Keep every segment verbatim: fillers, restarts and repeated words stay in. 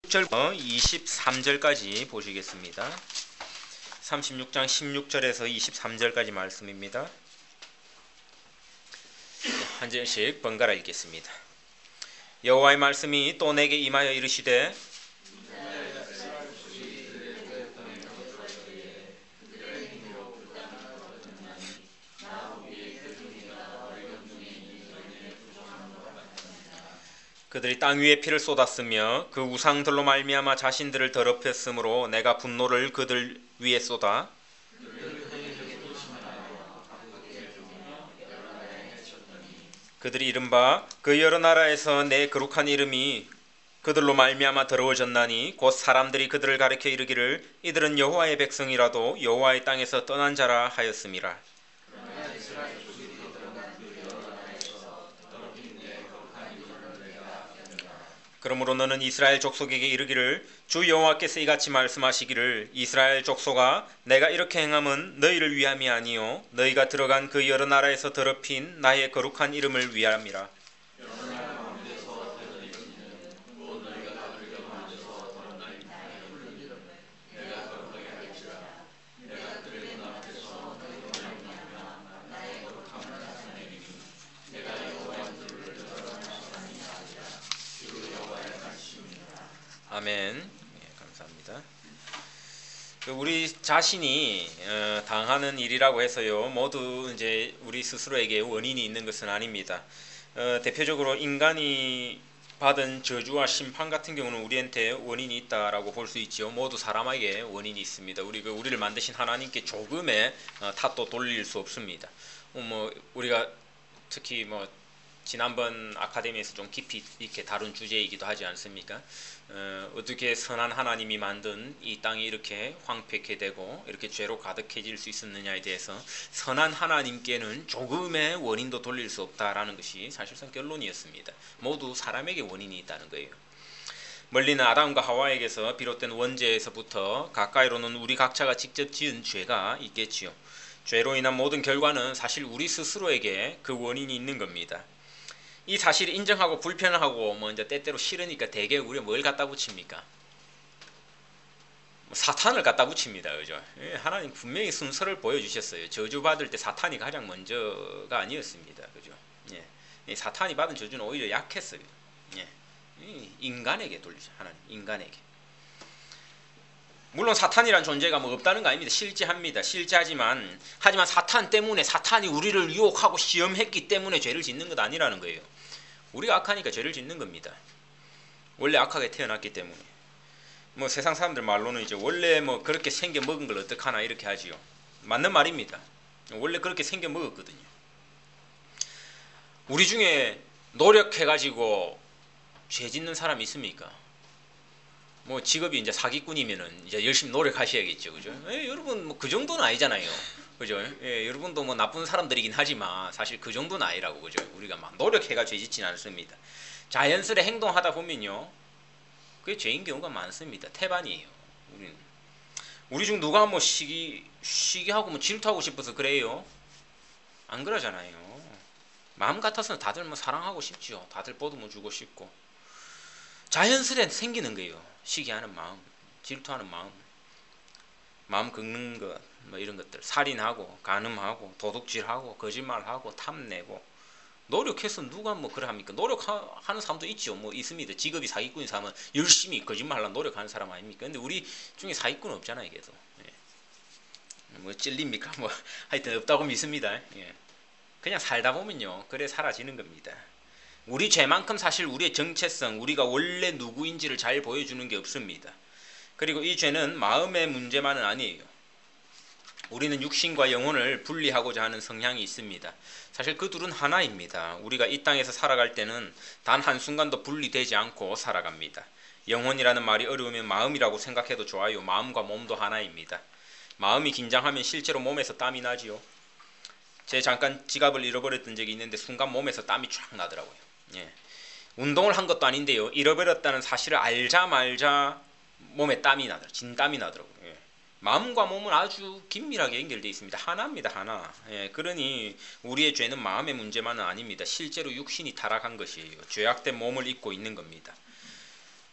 절 이십삼 절까지 보시겠습니다. 삼십육 장 십육 절에서 이십삼 절까지 말씀입니다. 한 절씩 번갈아 읽겠습니다. 여호와의 말씀이 또 내게 임하여 이르시되 그들이 땅 위에 피를 쏟았으며 그 우상들로 말미암아 자신들을 더럽혔으므로 내가 분노를 그들 위에 쏟아 그들이 이른바 그 여러 나라에서 내 거룩한 이름이 그들로 말미암아 더러워졌나니 곧 사람들이 그들을 가리켜 이르기를 이들은 여호와의 백성이라도 여호와의 땅에서 떠난 자라 하였음이라. 그러므로 너는 이스라엘 족속에게 이르기를 주 여호와께서 이같이 말씀하시기를 이스라엘 족속아 내가 이렇게 행함은 너희를 위함이 아니요 너희가 들어간 그 여러 나라에서 더럽힌 나의 거룩한 이름을 위함이라. 아멘. 네, 감사합니다. 우리 자신이 어, 당하는 일이라고 해서요 모두 이제 우리 스스로에게 원인이 있는 것은 아닙니다. 어, 대표적으로 인간이 받은 저주와 심판 같은 경우는 우리한테 원인이 있다라고 볼 수 있죠. 모두 사람에게 원인이 있습니다. 우리 그 우리를 만드신 하나님께 조금의 어, 탓도 돌릴 수 없습니다. 어, 뭐 우리가 특히 뭐 지난번 아카데미에서 좀 깊이 이렇게 다룬 주제이기도 하지 않습니까? 어, 어떻게 선한 하나님이 만든 이 땅이 이렇게 황폐케 되고 이렇게 죄로 가득해질 수 있었느냐에 대해서 선한 하나님께는 조금의 원인도 돌릴 수 없다라는 것이 사실상 결론이었습니다. 모두 사람에게 원인이 있다는 거예요. 멀리는 아담과 하와에게서 비롯된 원죄에서부터 가까이로는 우리 각자가 직접 지은 죄가 있겠지요. 죄로 인한 모든 결과는 사실 우리 스스로에게 그 원인이 있는 겁니다. 이 사실을 인정하고 불편하고 뭐 이제 때때로 싫으니까 대개 우리가 뭘 갖다 붙입니까? 뭐 사탄을 갖다 붙입니다. 그죠? 예, 하나님 분명히 순서를 보여주셨어요. 저주받을 때 사탄이 가장 먼저가 아니었습니다. 그죠? 예, 사탄이 받은 저주는 오히려 약했어요. 예, 인간에게 돌리죠. 하나님 인간에게. 물론 사탄이란 존재가 뭐 없다는 거 아닙니다. 실제합니다. 실제하지만 하지만 사탄 때문에 사탄이 우리를 유혹하고 시험했기 때문에 죄를 짓는 것 아니라는 거예요. 우리가 악하니까 죄를 짓는 겁니다. 원래 악하게 태어났기 때문에. 뭐 세상 사람들 말로는 이제 원래 뭐 그렇게 생겨 먹은 걸 어떡하나 이렇게 하지요. 맞는 말입니다. 원래 그렇게 생겨 먹었거든요. 우리 중에 노력해가지고 죄 짓는 사람이 있습니까? 뭐 직업이 이제 사기꾼이면은 이제 열심히 노력하셔야겠죠, 그죠? 예, 여러분 뭐 그 정도는 아니잖아요, 그죠? 예, 여러분도 뭐 나쁜 사람들이긴 하지만 사실 그 정도는 아니라고, 그죠? 우리가 막 노력해가 죄 짓지는 않습니다. 자연스레 행동하다 보면요, 그게 죄인 경우가 많습니다. 태반이에요. 우리는 우리 중 누가 뭐 시기 시기하고 뭐 질투하고 싶어서 그래요? 안 그러잖아요. 마음 같아서는 다들 뭐 사랑하고 싶죠. 다들 보듬어 주고 싶고. 자연스레 생기는 거예요. 시기하는 마음, 질투하는 마음, 마음 긁는 것, 뭐 이런 것들, 살인하고, 간음하고, 도둑질하고, 거짓말하고, 탐내고. 노력해서 누가 뭐 그래 합니까? 노력하는 사람도 있죠. 뭐 있습니다. 직업이 사기꾼인 사람은 열심히 거짓말하려고 노력하는 사람 아닙니까? 근데 우리 중에 사기꾼은 없잖아요, 걔도. 예. 뭐 찔립니까? 뭐 하여튼 없다고 믿습니다. 예. 그냥 살다 보면요, 그래 사라지는 겁니다. 우리 죄만큼 사실 우리의 정체성, 우리가 원래 누구인지를 잘 보여주는 게 없습니다. 그리고 이 죄는 마음의 문제만은 아니에요. 우리는 육신과 영혼을 분리하고자 하는 성향이 있습니다. 사실 그 둘은 하나입니다. 우리가 이 땅에서 살아갈 때는 단 한순간도 분리되지 않고 살아갑니다. 영혼이라는 말이 어려우면 마음이라고 생각해도 좋아요. 마음과 몸도 하나입니다. 마음이 긴장하면 실제로 몸에서 땀이 나지요. 제 잠깐 지갑을 잃어버렸던 적이 있는데 순간 몸에서 땀이 쫙 나더라고요. 예. 운동을 한 것도 아닌데요, 잃어버렸다는 사실을 알자 말자 몸에 땀이 나더라고요. 진땀이 나더라고요. 예. 마음과 몸은 아주 긴밀하게 연결되어 있습니다. 하나입니다. 하나. 예. 그러니 우리의 죄는 마음의 문제만은 아닙니다. 실제로 육신이 타락한 것이에요. 죄악된 몸을 입고 있는 겁니다.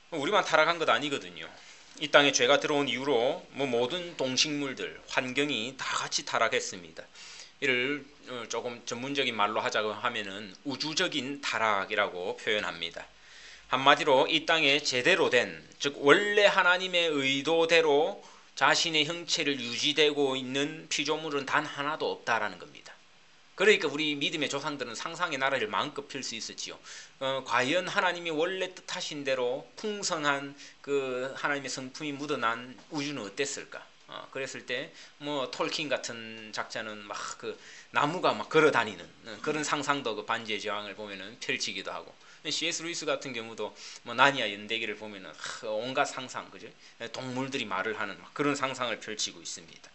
우리만 타락한 것 아니거든요. 이 땅에 죄가 들어온 이후로 뭐 모든 동식물들, 환경이 다 같이 타락했습니다. 이를 조금 전문적인 말로 하자고 하면은 우주적인 타락이라고 표현합니다. 한마디로 이 땅에 제대로 된, 즉 원래 하나님의 의도대로 자신의 형체를 유지되고 있는 피조물은 단 하나도 없다라는 겁니다. 그러니까 우리 믿음의 조상들은 상상의 나라를 마음껏 펼 수 있었지요. 어, 과연 하나님이 원래 뜻하신 대로 풍성한 그 하나님의 성품이 묻어난 우주는 어땠을까? 어, 그랬을 때 뭐 톨킨 같은 작자는 막 그 나무가 막 걸어 다니는 어, 그런 상상도 그 반지의 제왕을 보면은 펼치기도 하고, 씨에스 루이스 같은 경우도 뭐 나니아 연대기를 보면은 하, 온갖 상상, 그죠? 동물들이 말을 하는 막 그런 상상을 펼치고 있습니다.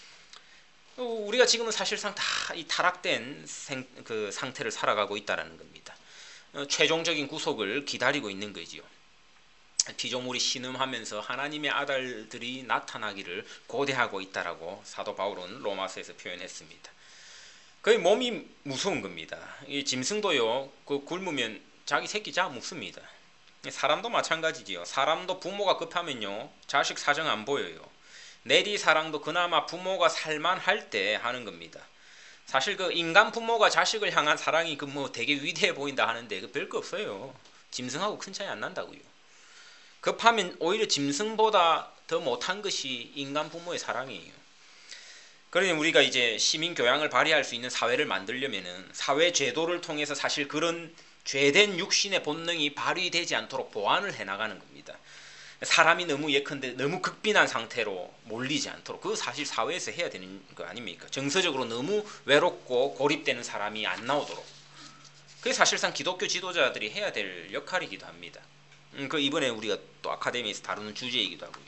우리가 지금은 사실상 다 이 타락된 생, 그 상태를 살아가고 있다라는 겁니다. 어, 최종적인 구속을 기다리고 있는 거지요. 피조물이 신음하면서 하나님의 아들들이 나타나기를 고대하고 있다라고 사도 바울은 로마서에서 표현했습니다. 거의 몸이 무서운 겁니다. 이 짐승도요, 그 굶으면 자기 새끼 잡아 먹습니다. 사람도 마찬가지지요. 사람도 부모가 급하면요, 자식 사정 안 보여요. 내리 사랑도 그나마 부모가 살만할 때 하는 겁니다. 사실 그 인간 부모가 자식을 향한 사랑이 그 뭐 되게 위대해 보인다 하는데 그 별거 없어요. 짐승하고 큰 차이 안 난다고요. 급하면 오히려 짐승보다 더 못한 것이 인간 부모의 사랑이에요. 그러니 우리가 이제 시민 교양을 발휘할 수 있는 사회를 만들려면은 사회 제도를 통해서 사실 그런 죄된 육신의 본능이 발휘되지 않도록 보완을 해나가는 겁니다. 사람이 너무 예컨대 너무 극빈한 상태로 몰리지 않도록, 그거 사실 사회에서 해야 되는 거 아닙니까? 정서적으로 너무 외롭고 고립되는 사람이 안 나오도록, 그게 사실상 기독교 지도자들이 해야 될 역할이기도 합니다. 음, 그 이번에 우리가 또 아카데미에서 다루는 주제이기도 하고요.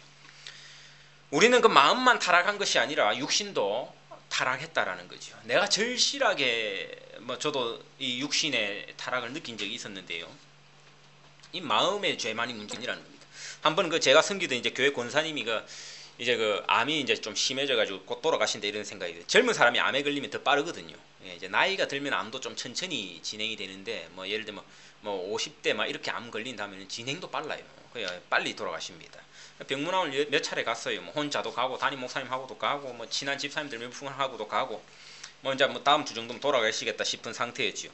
우리는 그 마음만 타락한 것이 아니라 육신도 타락했다라는 거죠. 내가 절실하게 뭐 저도 이 육신의 타락을 느낀 적이 있었는데요. 이 마음의 죄만이 문제라는 겁니다. 한번 그 제가 섬기던 이제 교회 권사님이 그 이제 그 암이 이제 좀 심해져가지고 곧 돌아가신다 이런 생각이 들어요. 젊은 사람이 암에 걸리면 더 빠르거든요. 예, 이제 나이가 들면 암도 좀 천천히 진행이 되는데 뭐 예를 들면 뭐 오십 대 막 이렇게 암 걸린다면 진행도 빨라요. 그냥 빨리 돌아가십니다. 병문안을 몇 차례 갔어요. 뭐 혼자도 가고 담임 목사님하고도 가고 뭐 친한 집사님들 몇 분하고도 가고 뭐 이제 뭐 다음 주 정도면 돌아가시겠다 싶은 상태였죠.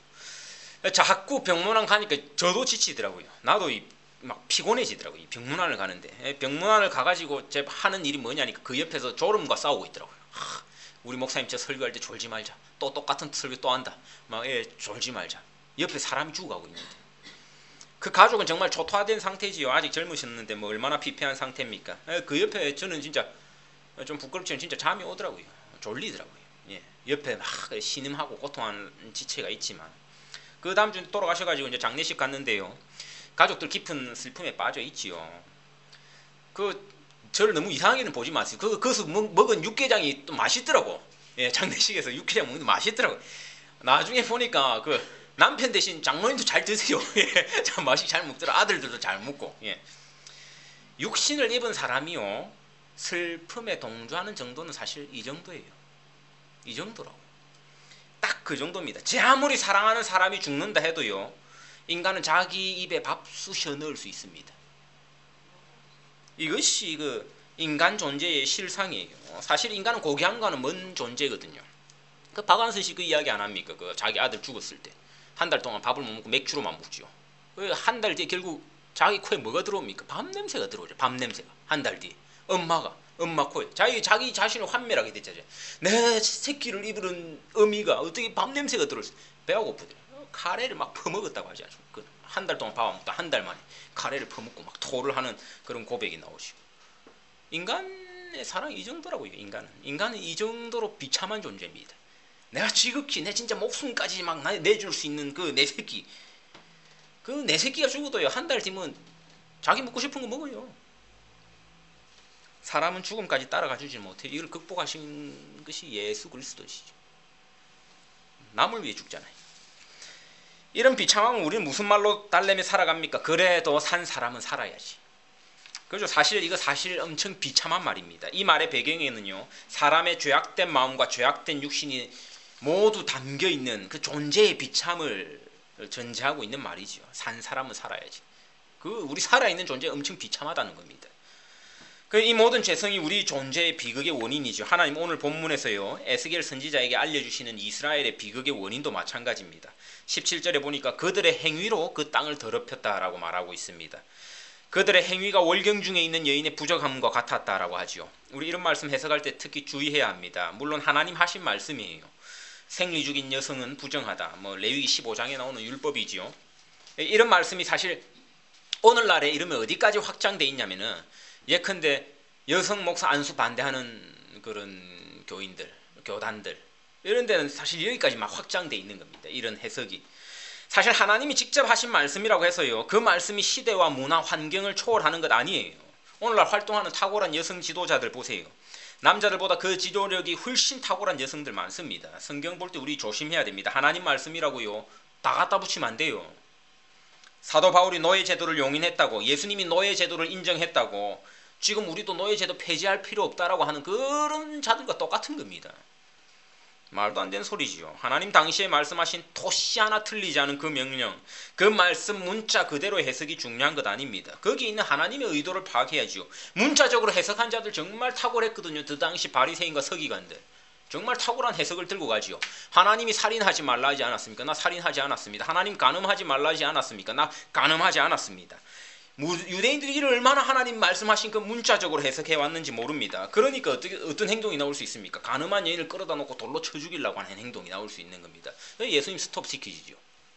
자꾸 병문안 가니까 저도 지치더라고요. 나도 이 막 피곤해지더라고요. 이 병문안을 가는데 병문안을 가가지고 제 하는 일이 뭐냐니까 그 옆에서 졸음과 싸우고 있더라고요. 하, 우리 목사님 저 설교할 때 졸지 말자. 또 똑같은 설교 또 한다. 막 예, 졸지 말자. 옆에 사람이 죽어가고 있는데 그 가족은 정말 초토화된 상태지요. 아직 젊으셨는데 뭐 얼마나 피폐한 상태입니까? 그 옆에 저는 진짜 좀 부끄럽지만 진짜 잠이 오더라고요. 졸리더라고요. 예, 옆에 막 신음하고 고통하는 지체가 있지만 그 다음 주에 돌아가셔가지고 이제 장례식 갔는데요. 가족들 깊은 슬픔에 빠져 있지요. 그 저를 너무 이상하게는 보지 마세요. 그 거기서 먹은 육개장이 또 맛있더라고. 예, 장례식에서 육개장 먹는 게 맛있더라고. 나중에 보니까 그 남편 대신 장모님도 잘 드세요. 예, 참 맛이 잘 먹더라. 아들들도 잘 먹고. 예. 육신을 입은 사람이요, 슬픔에 동조하는 정도는 사실 이 정도예요. 이 정도라고. 딱 그 정도입니다. 제 아무리 사랑하는 사람이 죽는다 해도요, 인간은 자기 입에 밥 쑤셔 넣을 수 있습니다. 이것이 그 인간 존재의 실상이에요. 사실 인간은 고귀함과는 먼 존재거든요. 그 박완서 씨 그 이야기 안 합니까? 그 자기 아들 죽었을 때 한 달 동안 밥을 못 먹고 맥주로만 먹죠. 한 달 뒤에 결국 자기 코에 뭐가 들어옵니까? 밥 냄새가 들어오죠. 밥 냄새가. 한 달 뒤에 엄마가 엄마 코에 자기 자기 자신을 환멸하게 됐잖아요. 내 새끼를 입은 어미가 어떻게 밥 냄새가 들어올지. 배가 고프더래. 카레를 막 퍼먹었다고 하지 않습니까? 한 달 동안 밥 안 먹다 한 달 만에 카레를 퍼먹고 막 토를 하는 그런 고백이 나오시고. 인간의 사랑이 이 정도라고요. 인간은 인간은 이 정도로 비참한 존재입니다. 내가 지극히 내 진짜 목숨까지 막 내줄 수 있는 그 내 새끼, 그 내 새끼가 죽어도요 한 달 뒤면 자기 먹고 싶은 거 먹어요. 사람은 죽음까지 따라가 주지 못해. 이걸 극복하신 것이 예수 그리스도시죠. 남을 위해 죽잖아요. 이런 비참함은 우리는 무슨 말로 달래며 살아갑니까? 그래도 산 사람은 살아야지. 그죠? 사실 이거 사실 엄청 비참한 말입니다. 이 말의 배경에는요, 사람의 죄악된 마음과 죄악된 육신이 모두 담겨있는 그 존재의 비참을 전제하고 있는 말이죠. 산 사람은 살아야지. 그 우리 살아있는 존재 엄청 비참하다는 겁니다. 그 이 모든 죄성이 우리 존재의 비극의 원인이죠. 하나님 오늘 본문에서요 에스겔 선지자에게 알려주시는 이스라엘의 비극의 원인도 마찬가지입니다. 십칠 절에 보니까 그들의 행위로 그 땅을 더럽혔다라고 말하고 있습니다. 그들의 행위가 월경 중에 있는 여인의 부적함과 같았다라고 하죠. 우리 이런 말씀 해석할 때 특히 주의해야 합니다. 물론 하나님 하신 말씀이에요. 생리 중인 여성은 부정하다. 뭐 레위기 십오 장에 나오는 율법이지요. 이런 말씀이 사실 오늘날에 이러면 어디까지 확장돼 있냐면은 예컨대 여성 목사 안수 반대하는 그런 교인들, 교단들 이런 데는 사실 여기까지 막 확장돼 있는 겁니다. 이런 해석이 사실 하나님이 직접 하신 말씀이라고 해서요 그 말씀이 시대와 문화 환경을 초월하는 것 아니에요. 오늘날 활동하는 탁월한 여성 지도자들 보세요. 남자들보다 그 지도력이 훨씬 탁월한 여성들 많습니다. 성경 볼 때 우리 조심해야 됩니다. 하나님 말씀이라고요 다 갖다 붙이면 안 돼요. 사도 바울이 노예 제도를 용인했다고, 예수님이 노예 제도를 인정했다고, 지금 우리도 노예 제도 폐지할 필요 없다라고 하는 그런 자들과 똑같은 겁니다. 말도 안 되는 소리지요. 하나님 당시에 말씀하신 토시 하나 틀리지 않은 그 명령, 그 말씀 문자 그대로 해석이 중요한 것 아닙니다. 거기 있는 하나님의 의도를 파악해야지요. 문자적으로 해석한 자들 정말 탁월했거든요. 그 당시 바리새인과 서기관들 정말 탁월한 해석을 들고 가지요. 하나님이 살인하지 말라 하지 않았습니까? 나 살인하지 않았습니다. 하나님 간음하지 말라 하지 않았습니까? 나 간음하지 않았습니다. 유대인들이 이를 얼마나 하나님 말씀하신 그 문자적으로 해석해 왔는지 모릅니다. 그러니까 어떻게, 어떤 행동이 나올 수 있습니까? 간음한 여인을 끌어다 놓고 돌로 쳐 죽이려고 하는 행동이 나올 수 있는 겁니다. 예수님 스톱 시키시죠.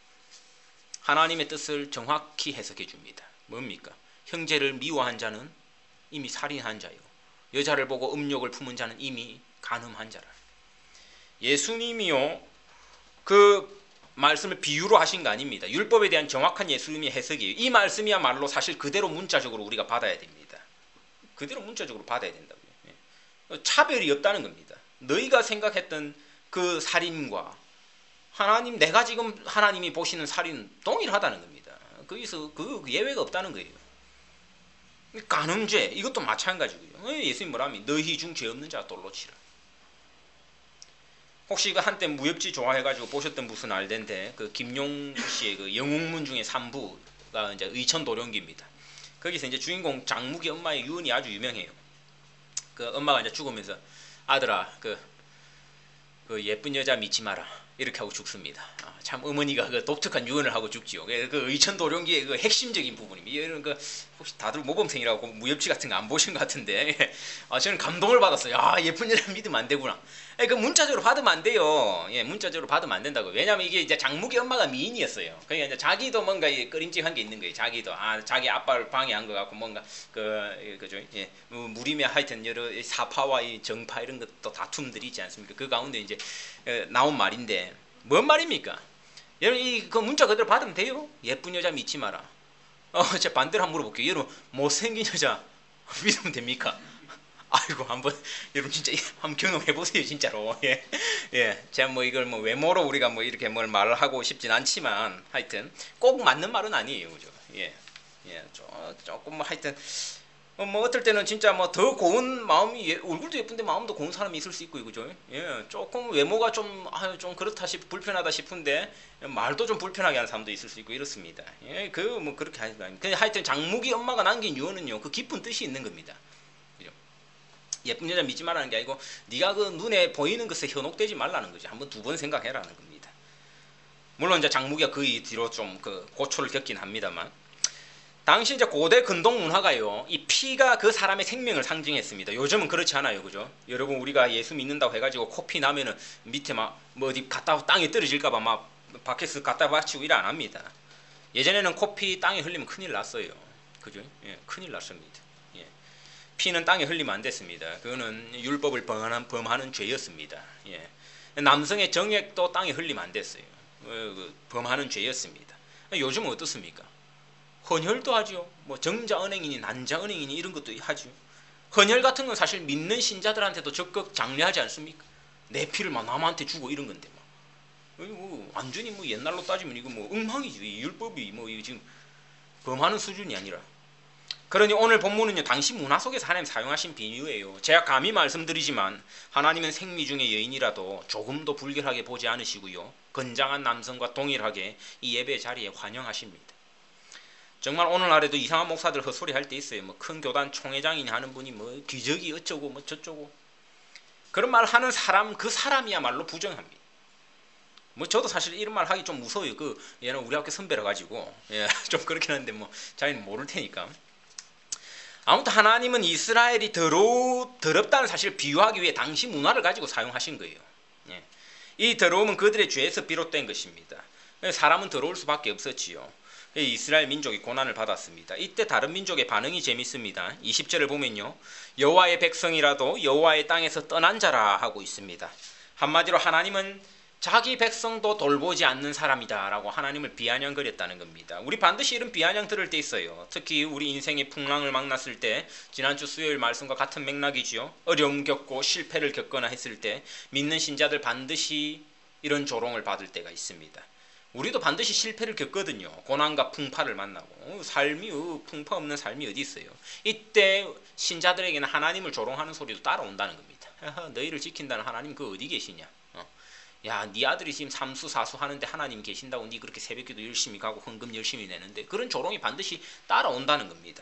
하나님의 뜻을 정확히 해석해 줍니다. 뭡니까? 형제를 미워한 자는 이미 살인한 자요, 여자를 보고 음욕을 품은 자는 이미 간음한 자라. 예수님이요 그 말씀을 비유로 하신 거 아닙니다. 율법에 대한 정확한 예수님의 해석이에요. 이 말씀이야말로 사실 그대로 문자적으로 우리가 받아야 됩니다. 그대로 문자적으로 받아야 된다고요. 차별이 없다는 겁니다. 너희가 생각했던 그 살인과 하나님, 내가 지금 하나님이 보시는 살인은 동일하다는 겁니다. 거기서 그 예외가 없다는 거예요. 간음죄 이것도 마찬가지고요. 예수님 뭐라면 너희 중 죄 없는 자 돌로 치라. 혹시 그 한때 무협지 좋아해가지고 보셨던 분은 알 텐데 그 김용 씨의 그 영웅문 중에 삼 부가 이제 의천도령기입니다. 거기서 이제 주인공 장무기 엄마의 유언이 아주 유명해요. 그 엄마가 이제 죽으면서 아들아 그, 그 예쁜 여자 믿지 마라 이렇게 하고 죽습니다. 아, 참 어머니가 그 독특한 유언을 하고 죽지요. 그 의천도령기의 그 핵심적인 부분입니다. 이런 그 혹시 다들 모범생이라고 무협지 같은 거 안 보신 것 같은데 아, 저는 감동을 받았어요. 아 예쁜 여자 믿으면 안 되구나. 그 문자적으로 받으면 안 돼요. 예, 문자적으로 받으면 안 된다고. 왜냐하면 이게 이제 장무기 엄마가 미인이었어요. 그러니까 이제 자기도 뭔가 꺼림직한 게 있는 거예요. 자기도 아 자기 아빠를 방해한 것 같고 뭔가 그 그죠. 예, 무림의 하여튼 여러 사파와 이 정파 이런 것도 다툼들이 있지 않습니까? 그 가운데 이제 나온 말인데 뭔 말입니까? 여러분 이 그 문자 그대로 받으면 돼요? 예쁜 여자 믿지 마라. 어, 제가 반대로 한번 물어볼게요. 여러분 못생긴 여자 믿으면 됩니까? 아이고 한번 여러분 진짜 한번 경험해 보세요 진짜로. 예, 예, 제가 뭐 이걸 뭐 외모로 우리가 뭐 이렇게 뭘 말을 하고 싶진 않지만 하여튼 꼭 맞는 말은 아니에요, 그죠? 예, 예, 조, 조금 뭐 하여튼 어, 뭐 어떨 때는 진짜 뭐 더 고운 마음이 예, 얼굴도 예쁜데 마음도 고운 사람이 있을 수 있고 그죠? 예, 조금 외모가 좀 아, 좀 그렇다 싶 불편하다 싶은데 말도 좀 불편하게 하는 사람도 있을 수 있고 이렇습니다. 예, 그 뭐 그렇게 하지 마. 근데 하여튼 장무기 엄마가 남긴 유언은요 그 깊은 뜻이 있는 겁니다. 예쁜 여자 믿지 말라는 게 아니고 네가 그 눈에 보이는 것에 현혹되지 말라는 거지. 한번 두 번 생각해라는 겁니다. 물론 이제 장무기가 그 뒤로 좀 그 고초를 겪긴 합니다만 당시 이제 고대 근동 문화가요 이 피가 그 사람의 생명을 상징했습니다. 요즘은 그렇지 않아요, 그죠? 여러분 우리가 예수 믿는다고 해가지고 코피 나면은 밑에 막 뭐 어디 갖다 땅에 떨어질까봐 막 밖에서 갖다 바치고 일 안 합니다. 예전에는 코피 땅에 흘리면 큰일 났어요, 그죠? 예, 큰일 났습니다. 피는 땅에 흘리면 안 됐습니다. 그거는 율법을 범하는, 범하는 죄였습니다. 예. 남성의 정액도 땅에 흘리면 안 됐어요. 범하는 죄였습니다. 요즘은 어떻습니까? 헌혈도 하죠. 뭐 정자은행이니 난자은행이니 이런 것도 하죠. 헌혈 같은 건 사실 믿는 신자들한테도 적극 장려하지 않습니까? 내 피를 막 남한테 주고 이런 건데 막. 뭐 완전히 뭐 옛날로 따지면 이거 뭐 엉망이죠. 이 율법이 뭐 지금 범하는 수준이 아니라. 그러니 오늘 본문은요 당시 문화 속에서 하나님 사용하신 비유예요. 제가 감히 말씀드리지만 하나님은 생미 중의 여인이라도 조금도 불결하게 보지 않으시고요 건장한 남성과 동일하게 이 예배 자리에 환영하십니다. 정말 오늘날에도 이상한 목사들 헛소리 할 때 있어요. 뭐 큰 교단 총회장이니 하는 분이 뭐 기적이 어쩌고 뭐 저쩌고 그런 말 하는 사람 그 사람이야말로 부정합니다. 뭐 저도 사실 이런 말 하기 좀 무서워요. 그 얘는 우리 학교 선배라 가지고 예, 좀 그렇긴 한데 뭐 자기는 모를 테니까. 아무튼 하나님은 이스라엘이 더러 더럽다는 사실을 비유하기 위해 당시 문화를 가지고 사용하신 거예요. 예. 이 더러움은 그들의 죄에서 비롯된 것입니다. 사람은 더러울 수밖에 없었지요. 이스라엘 민족이 고난을 받았습니다. 이때 다른 민족의 반응이 재밌습니다. 이십 절을 보면요. 여호와의 백성이라도 여호와의 땅에서 떠난 자라 하고 있습니다. 한마디로 하나님은 자기 백성도 돌보지 않는 사람이다 라고 하나님을 비아냥거렸다는 겁니다. 우리 반드시 이런 비아냥 들을 때 있어요. 특히 우리 인생의 풍랑을 만났을 때 지난주 수요일 말씀과 같은 맥락이지요. 어려움 겪고 실패를 겪거나 했을 때 믿는 신자들 반드시 이런 조롱을 받을 때가 있습니다. 우리도 반드시 실패를 겪거든요. 고난과 풍파를 만나고 어, 삶이 어, 풍파 없는 삶이 어디 있어요. 이때 신자들에게는 하나님을 조롱하는 소리도 따라온다는 겁니다. 아하, 너희를 지킨다는 하나님 그 어디 계시냐. 어. 야, 네 아들이 지금 삼수 사수 하는데 하나님 계신다고 네 그렇게 새벽기도 열심히 가고 헌금 열심히 내는데 그런 조롱이 반드시 따라온다는 겁니다.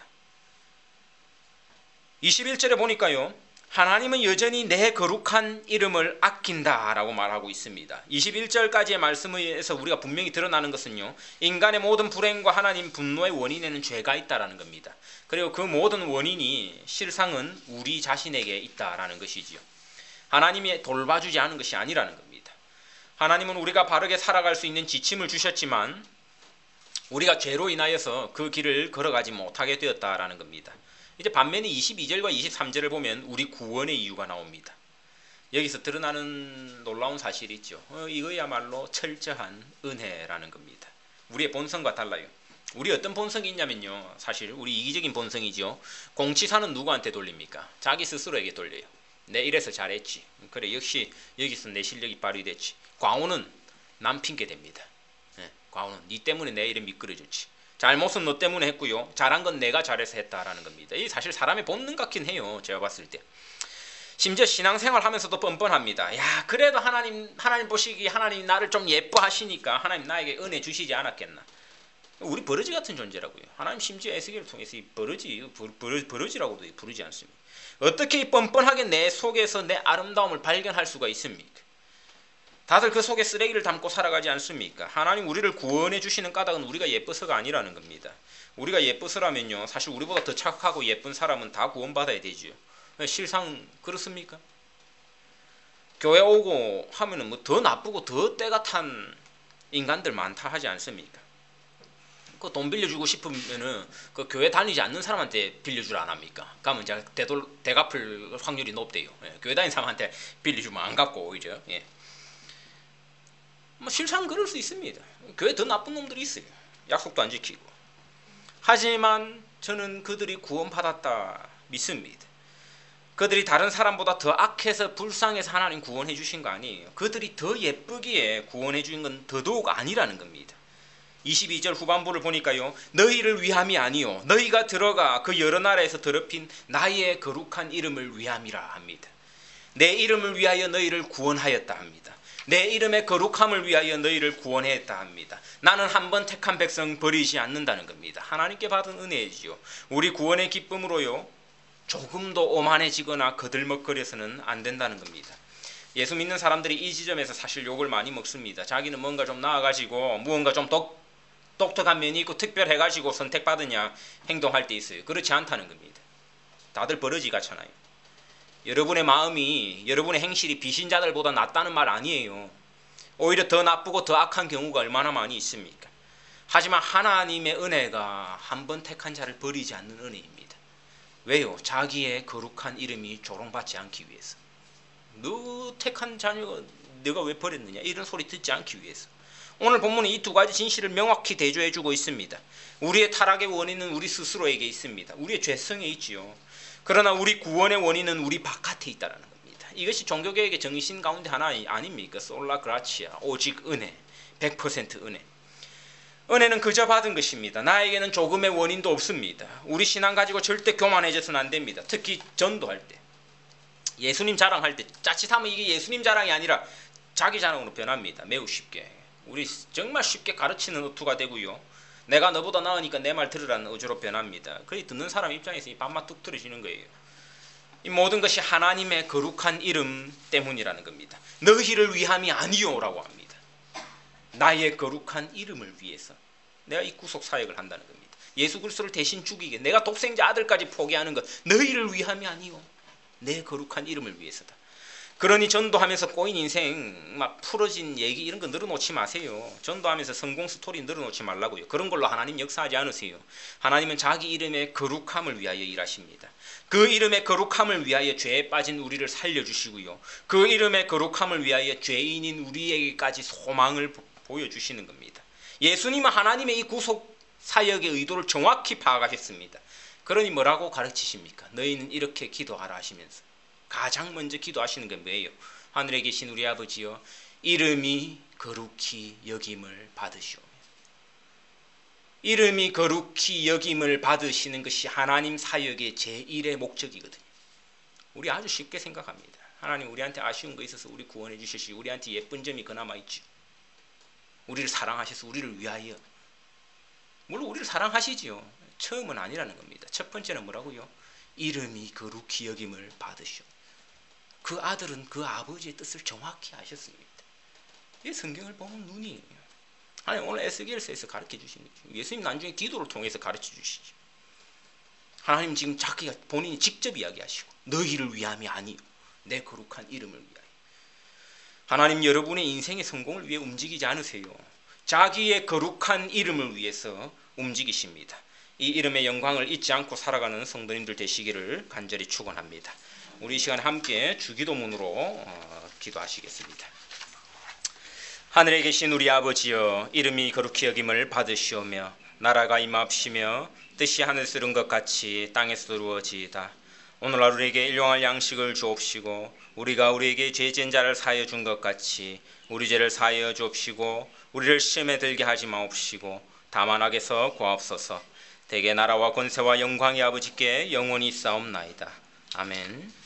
이십일 절에 보니까요. 하나님은 여전히 내 거룩한 이름을 아낀다 라고 말하고 있습니다. 이십일 절까지의 말씀에서 우리가 분명히 드러나는 것은요. 인간의 모든 불행과 하나님 분노의 원인에는 죄가 있다라는 겁니다. 그리고 그 모든 원인이 실상은 우리 자신에게 있다라는 것이지요. 하나님이 돌봐주지 않은 것이 아니라는 겁니다. 하나님은 우리가 바르게 살아갈 수 있는 지침을 주셨지만 우리가 죄로 인하여서 그 길을 걸어가지 못하게 되었다라는 겁니다. 이제 반면에 이십이 절과 이십삼 절을 보면 우리 구원의 이유가 나옵니다. 여기서 드러나는 놀라운 사실이 있죠. 어, 이거야말로 철저한 은혜라는 겁니다. 우리의 본성과 달라요. 우리 어떤 본성이 있냐면요. 사실 우리 이기적인 본성이죠. 공치사는 누구한테 돌립니까? 자기 스스로에게 돌려요. 내 이래서 잘했지. 그래 역시 여기서 내 실력이 발휘됐지. 광우는 남 핑계 댑니다. 네, 광우는 네 때문에 내 일이 미끄러졌지. 잘못은 너 때문에 했고요. 잘한 건 내가 잘해서 했다라는 겁니다. 이 사실 사람의 본능 같긴 해요. 제가 봤을 때. 심지어 신앙생활 하면서도 뻔뻔합니다. 야 그래도 하나님 하나님 보시기에 하나님 나를 좀 예뻐하시니까 하나님 나에게 은혜 주시지 않았겠나. 우리 버러지 같은 존재라고요. 하나님 심지어 에스겔을 통해서 이 버러지, 버러, 버러지라고도 부르지 않습니다. 어떻게 뻔뻔하게 내 속에서 내 아름다움을 발견할 수가 있습니까? 다들 그 속에 쓰레기를 담고 살아가지 않습니까? 하나님 우리를 구원해 주시는 까닭은 우리가 예뻐서가 아니라는 겁니다. 우리가 예뻐서라면요. 사실 우리보다 더 착하고 예쁜 사람은 다 구원받아야 되지요. 실상 그렇습니까? 교회 오고 하면은 뭐 더 나쁘고 더 때가 탄 인간들 많다 하지 않습니까? 그 돈 빌려주고 싶으면은 그 교회 다니지 않는 사람한테 빌려주라 안 합니까? 가면 이제 대돌 대갚을 확률이 높대요. 예, 교회 다니는 사람한테 빌려주면 안 갚고 오히려. 예. 뭐 실상 그럴 수 있습니다. 교회 더 나쁜 놈들이 있어요. 약속도 안 지키고. 하지만 저는 그들이 구원받았다 믿습니다. 그들이 다른 사람보다 더 악해서 불쌍해서 하나님 구원해 주신 거 아니에요. 그들이 더 예쁘기에 구원해 주신 건 더더욱 아니라는 겁니다. 이십이 절 후반부를 보니까요. 너희를 위함이 아니요 너희가 들어가 그 여러 나라에서 더럽힌 나의 거룩한 이름을 위함이라 합니다. 내 이름을 위하여 너희를 구원하였다 합니다. 내 이름의 거룩함을 위하여 너희를 구원했다 합니다. 나는 한 번 택한 백성 버리지 않는다는 겁니다. 하나님께 받은 은혜이지요. 우리 구원의 기쁨으로요. 조금도 오만해지거나 거들먹거려서는 안 된다는 겁니다. 예수 믿는 사람들이 이 지점에서 사실 욕을 많이 먹습니다. 자기는 뭔가 좀 나아가지고 무언가 좀 독, 독특한 면이 있고 특별해가지고 선택받으냐 행동할 때 있어요. 그렇지 않다는 겁니다. 다들 버러지 같잖아요. 여러분의 마음이 여러분의 행실이 비신자들보다 낫다는 말 아니에요. 오히려 더 나쁘고 더 악한 경우가 얼마나 많이 있습니까? 하지만 하나님의 은혜가 한 번 택한 자를 버리지 않는 은혜입니다. 왜요? 자기의 거룩한 이름이 조롱받지 않기 위해서. 너 택한 자녀가 내가 왜 버렸느냐 이런 소리 듣지 않기 위해서. 오늘 본문은 이 두 가지 진실을 명확히 대조해주고 있습니다. 우리의 타락의 원인은 우리 스스로에게 있습니다. 우리의 죄성에 있지요. 그러나 우리 구원의 원인은 우리 바깥에 있다는 겁니다. 이것이 종교개혁의 정신 가운데 하나 아닙니까? 솔라 그라치아, 오직 은혜, 백 퍼센트 은혜. 은혜는 그저 받은 것입니다. 나에게는 조금의 원인도 없습니다. 우리 신앙 가지고 절대 교만해져서는 안 됩니다. 특히 전도할 때. 예수님 자랑할 때 짜릿하면 이게 예수님 자랑이 아니라 자기 자랑으로 변합니다. 매우 쉽게. 우리 정말 쉽게 가르치는 어투가 되고요. 내가 너보다 나으니까 내 말 들으라는 어조로 변합니다. 그래 듣는 사람 입장에서 이 밥맛 뚝 떨어지는 거예요. 이 모든 것이 하나님의 거룩한 이름 때문이라는 겁니다. 너희를 위함이 아니요라고 합니다. 나의 거룩한 이름을 위해서 내가 이 구속 사역을 한다는 겁니다. 예수 그리스도를 대신 죽이게 내가 독생자 아들까지 포기하는 것 너희를 위함이 아니요 내 거룩한 이름을 위해서다. 그러니 전도하면서 꼬인 인생 막 풀어진 얘기 이런 거 늘어놓지 마세요. 전도하면서 성공 스토리 늘어놓지 말라고요. 그런 걸로 하나님 역사하지 않으세요. 하나님은 자기 이름의 거룩함을 위하여 일하십니다. 그 이름의 거룩함을 위하여 죄에 빠진 우리를 살려주시고요. 그 이름의 거룩함을 위하여 죄인인 우리에게까지 소망을 보여주시는 겁니다. 예수님은 하나님의 이 구속 사역의 의도를 정확히 파악하셨습니다. 그러니 뭐라고 가르치십니까? 너희는 이렇게 기도하라 하시면서 가장 먼저 기도하시는 게 뭐예요? 하늘에 계신 우리 아버지여 이름이 거룩히 여김을 받으시오며. 이름이 거룩히 여김을 받으시는 것이 하나님 사역의 제일의 목적이거든요. 우리 아주 쉽게 생각합니다. 하나님 우리한테 아쉬운 거 있어서 우리 구원해 주시시 우리한테 예쁜 점이 그나마 있죠. 우리를 사랑하셔서 우리를 위하여. 물론 우리를 사랑하시지요. 처음은 아니라는 겁니다. 첫 번째는 뭐라고요? 이름이 거룩히 여김을 받으시오. 그 아들은 그 아버지의 뜻을 정확히 아셨습니다. 이 성경을 보면 눈이 하나님 오늘 에스겔서에서 가르쳐 주시는 거죠. 예수님 나중에 기도를 통해서 가르쳐 주시죠. 하나님 지금 자기가 본인이 직접 이야기하시고 너희를 위함이 아니요 내 거룩한 이름을 위하여. 하나님 여러분의 인생의 성공을 위해 움직이지 않으세요. 자기의 거룩한 이름을 위해서 움직이십니다. 이 이름의 영광을 잊지 않고 살아가는 성도님들 되시기를 간절히 축원합니다. 우리 이 시간에 함께 주기도문으로 어, 기도하시겠습니다. 하늘에 계신 우리 아버지여 이름이 거룩히 여김을 받으시오며 나라가 임합시며 뜻이 하늘에서 이룬 것 같이 땅에서 이루어지이다. 오늘 하루 우리에게 일용할 양식을 주옵시고 우리가 우리에게 죄진 자를 사하여 준 것 같이 우리 죄를 사하여 주옵시고 우리를 시험에 들게 하지 마옵시고 다만 악에서 구하옵소서. 대개 나라와 권세와 영광이 아버지께 영원히 있사옵나이다. 아멘.